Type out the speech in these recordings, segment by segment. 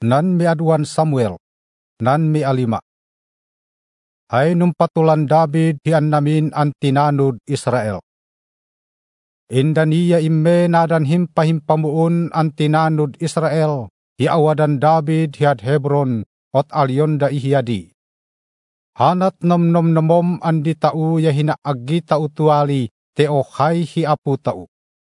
Nan miaduan Samuel, nan mialima. Ay numpatulan David hian namin ang tinanud Israel. Inda niya imme nadan himpahimpamuun ang tinanud Israel, hiawadan David hiad Hebron ot alyonda ihiyadi. Hanat nomnom andi tau ya hinaagi tau tuali teo hay hiapu tau.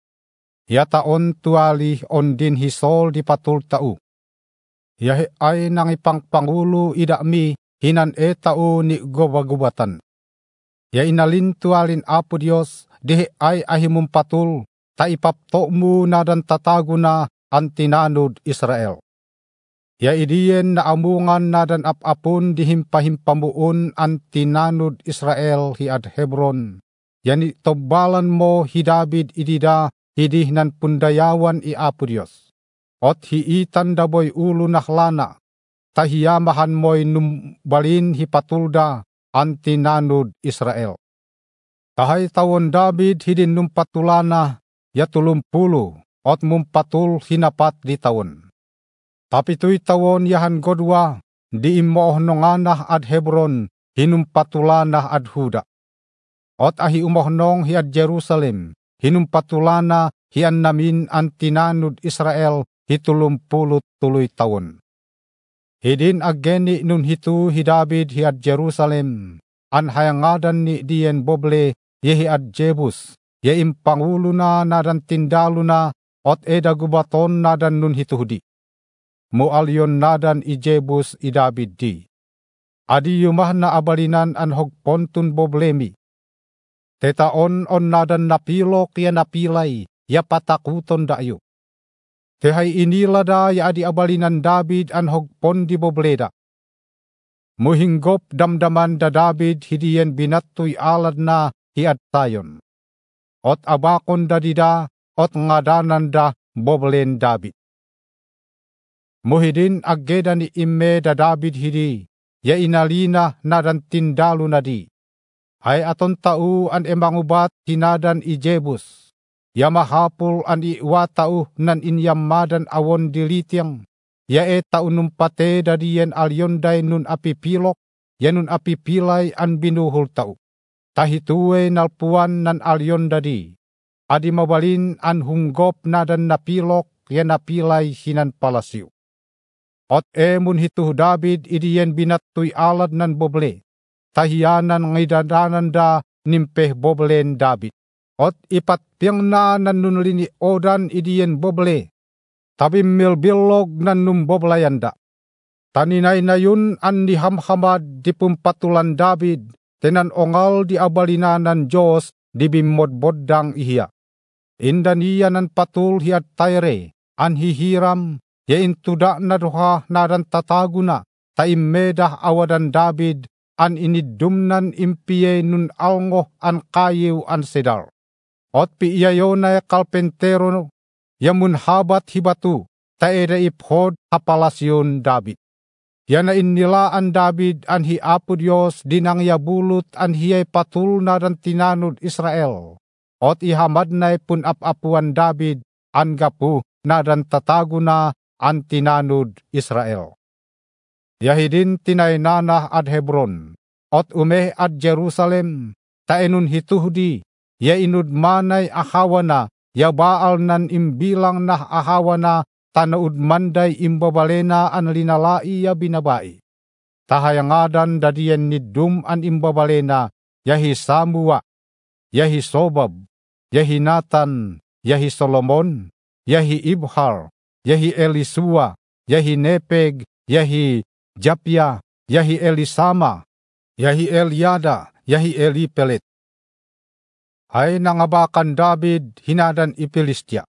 Ya taon tuali on din hisol di patul tau. Yahe ay nangipangpangulo idakmi hinan tau ni gubagubatan. Ya inalin tualin Apo Dios dihe ay ahimumpatul ta ipapto mo nadan tatago na ang tinanud Israel. Ya idiyen na amungan nadan apapun dihimpahimpamuun ang tinanud Israel hiad Hebron. Yani tobalan mo hi David idida hidihnan pundayawan i Apo Dios. Ot hiitan daboy ulo nahlana, tahiyamahan mo'y numbalin hipatulda ang tinanud Israel. Tahay tawon David hidin numpatulana, ya 30, ot mumpatul hinapat di tawon. Tapitoy tawon yahan godwa, di imohnonganah ad Hebron, hinumpatulana ad Huda. Ot ahi umohnong hiad Jerusalem, hinumpatulana hian namin ang tinanud Israel, hitulumpulot tuloy tawon. Hidin ageni nun hitu hi David hiad Jerusalem, an hayangadan ni diyen boble yehi ad Jebus, ye impangulo na nadan tindalo na, ot gubaton nadan nun hitudi. Mualyon nadan i Jebus i David di. Adi yumah na abalinan an hogpontun boblemi. Tetaon on nadan napilok ya napilay, ya patakuton dayo. Tehay inilada ya adi abalinan David an hogpon di bobleda. Muhinggop damdaman da David hidiyen binattoy alad na hiad tayon. Ot abakon da dida, ot ngadanan da boblen David. Muhidin aggeda ni imme da David hidi, ya inalina nadan tindalo na di. Ay aton tau an emangubat hinadan i Jebus. Ya mahapul an iwatau nan inyamadan awon dilitiang. Ya tau numpate dadiyen alyonday nun apipilok, ya nun apipilay an binuhul tau. Tahituwe nalpuan nan alyon dadi. Adi mabalin an hunggop nadan napilok, ya napilay hinan palasyo. Ot mun hituh David idiyen binattoy alad nan boble. Tahiyanan ngidadanan da nimpeh boblen David. Ot ipatpiang na nanunulini odan idiyen boble, tabi milbilog nanum boblayanda. Taninay na yun an dihamhamad di pumpatulan David, tenan ongal di abalinanan Diyos di bimodboddang ihiya. Inda niya nan patul hiat tayre, an hihiram, ya intuda na duha nadan tataguna, taimmedah awadan David, an inidumnan impiye nun alngoh an kayiw an sedar. Ot piiyayo na kalpentero yamun habat hibatu taeda iphod hapalasyon David. Yana inilaan David an hi Apo Dios dinang yabulut an hiyay patul nadan tinanud Israel. Ot ihamad na pun apapuan David an gapu nadan tatago na an tinanud Israel. Yahidin tinaynanah ad Hebron. Ot umeh ad Jerusalem taenun hituhdi. Ya inudmanay ahawana, ya baal nan imbilang na ahawana, tanaudmanday imbabalena an linalai ya binabai. Tahayangadan dadiyan nidum an imbabalena, yahi Samua, yahi Sobab, yahi Nathan, yahi Solomon, yahi Ibhar, yahi Elisua, yahi Nepeg, yahi Japia, yahi Elisama, yahi Eliada, yahi Elipelet. Ay nangabakan David hinadan ipilistia.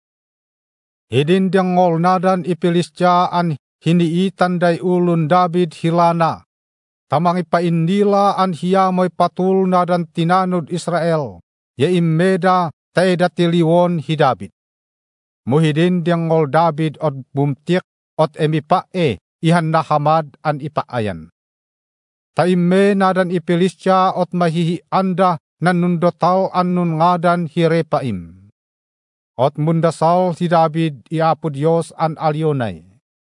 Hidin ngol nadan ipilistia an hiniitan day ulun David hilana. Tamang ipaindila an hiyamoy patul nadan tinanud Israel. Ya immeda taeda tiliwon hi David. Muhidin ngol David od bumtik ot emipae ihan nahamad an ipaayan. Taimme nadan ipilistia ot mahihi anda nanundotal annun ngadan hirepaim. Ot mundasal si David i Apo Dios an alyonay.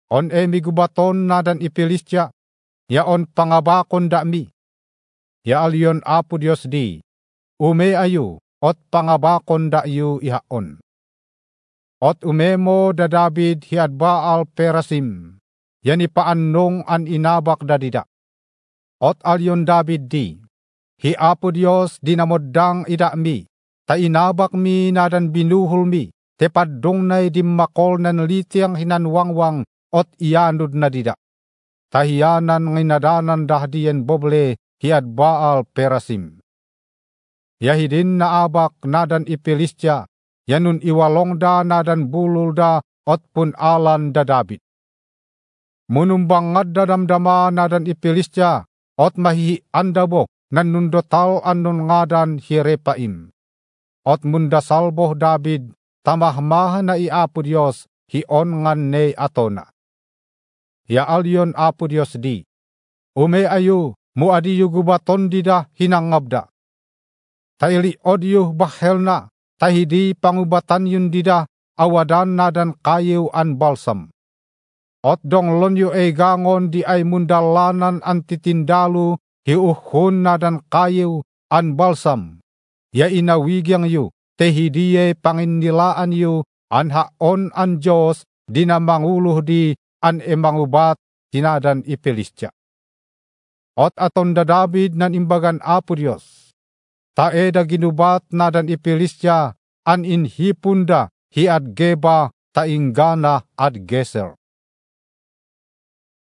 On migubaton nadan ipilisya, ya on pangabakon da mi. Ya alyon Apo Dios di, ume ayu, ot pangabakon da yu ihaon. Ot umemo da David hiad Baal Perasim, yani paannong an inabak da dida. Ot alyon David di, hi Apo Dios dinamodang ida mi, ta inabak mi nadan binuhul mi, te paddong nay dimmakol nan litiang hinanwangwang, ot ianud na dida. Tahiyanan nginadanan dahdiyen boble hiad Baal Perasim. Yahidin na abak nadan ipilisya, yanun iwalong da nadan bulul da ot pun alan da David. Munumbangad da damdama nadan ipilisya, ot mahihi andabok nan nundotal anun ngadan Hirepaim. Ot mundasalboh David, tamahmah na Apo Dios hion ngan ne atona. Ya alyon Apo Dios di, ume ayu muadiyu gubaton dida hinangabda. Taili odyu bahelna, tahidi pangubatan yun dida awadan nadan kayu an balsam. Ot dong lonyo gangon di ay mundalanan antitindalu hiuhun nadan kayu an balsam. Ya inawigyang yu, tehidiye panginnilaan yu, anhaon an Diyos dinamanguluh di an emangubat tinadan ipilisya. Ot aton da David nan imbagan Apo Dios. Taeda ginubat nadan ipilisya an inhipunda hiad Geba tainggana ad Geser.